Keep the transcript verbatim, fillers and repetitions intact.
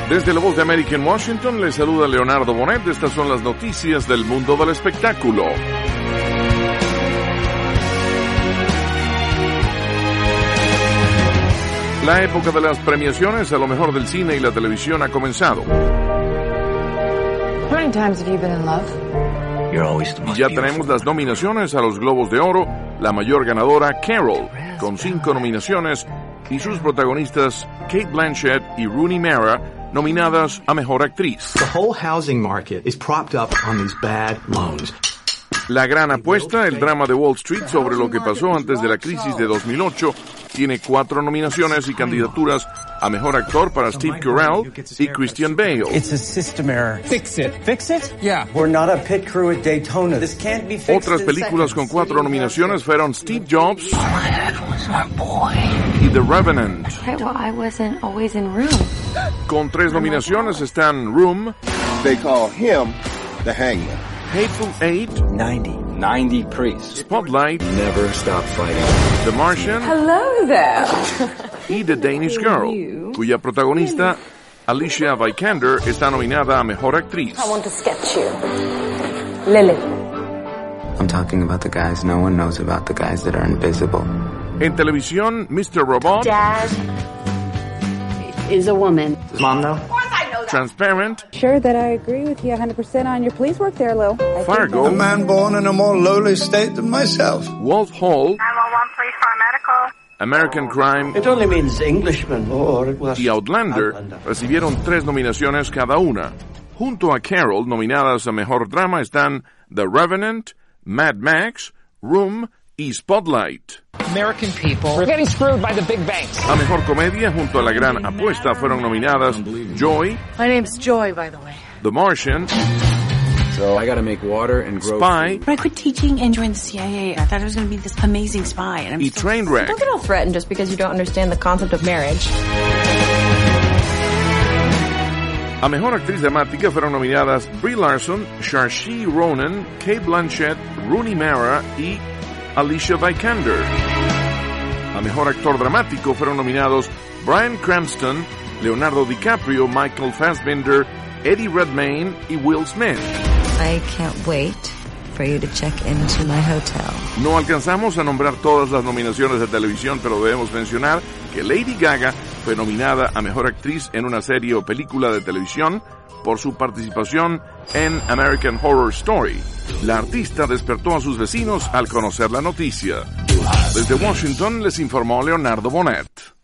Desde la Voz de América en Washington, les saluda Leonardo Bonet. Estas son las noticias del mundo del espectáculo. La época de las premiaciones a lo mejor del cine y la televisión ha comenzado. How many times have you been in love? Y ya tenemos las nominaciones a los Globos de Oro, la mayor ganadora, Carol, con cinco nominaciones, y sus protagonistas, Cate Blanchett y Rooney Mara, nominadas a Mejor Actriz. The whole housing market is propped up on these bad loans. La gran apuesta, el drama de Wall Street sobre lo que pasó antes de la crisis de dos mil ocho, tiene cuatro nominaciones y candidaturas a Mejor Actor para Steve Carell y Christian Bale. It's a system error. Fix it. Fix it? Yeah. We're not a pit crew at Daytona. This can't be fixed. Otras películas con cuatro nominaciones fueron Steve Jobs y The Revenant. Right, well, I wasn't always in Room. Con tres nominaciones están Room, They call him the Hangman. Hateful Eight, ninety. ninety priests. Spotlight, Never stop fighting. The Martian Hello there. y The Danish Girl, cuya protagonista, Alicia Vikander, está nominada a Mejor Actriz. I want to sketch you. Lily. I'm talking about the guys no one knows about, the guys that are invisible. En televisión, mister Robot, Dad is a woman. Does Mom know? Transparent, Sure that I agree with you one hundred percent on your police work there, Lil. Fargo, A man born in a more lowly state than myself. Wolf Hall, nine one one, please, for medical. American Crime It only means Englishman, or it was y Outlander recibieron tres nominaciones cada una. Junto a Carol, nominadas a Mejor Drama están The Revenant, Mad Max, Room y Spotlight. American people, we're getting screwed by the big banks. A Mejor Comedia, junto a La Gran Apuesta, fueron nominadas Joy, My name's Joy, by the way. The Martian, So I gotta make water and grow Spy But I quit teaching and joined the C I A. I thought I was going to be this amazing spy. And I'm y so- Trainwreck. Don't get all threatened just because you don't understand the concept of marriage. A Mejor Actriz Dramática fueron nominadas Brie Larson, Saoirse Ronan, Cate Blanchett, Rooney Mara y Alicia Vikander. A Mejor Actor Dramático fueron nominados Bryan Cranston, Leonardo DiCaprio, Michael Fassbender, Eddie Redmayne y Will Smith. I can't wait for you to check into my hotel. No alcanzamos a nombrar todas las nominaciones de televisión, pero debemos mencionar que Lady Gaga fue nominada a Mejor Actriz en una serie o película de televisión por su participación en American Horror Story. La artista despertó a sus vecinos al conocer la noticia. Desde Washington les informó Leonardo Bonet.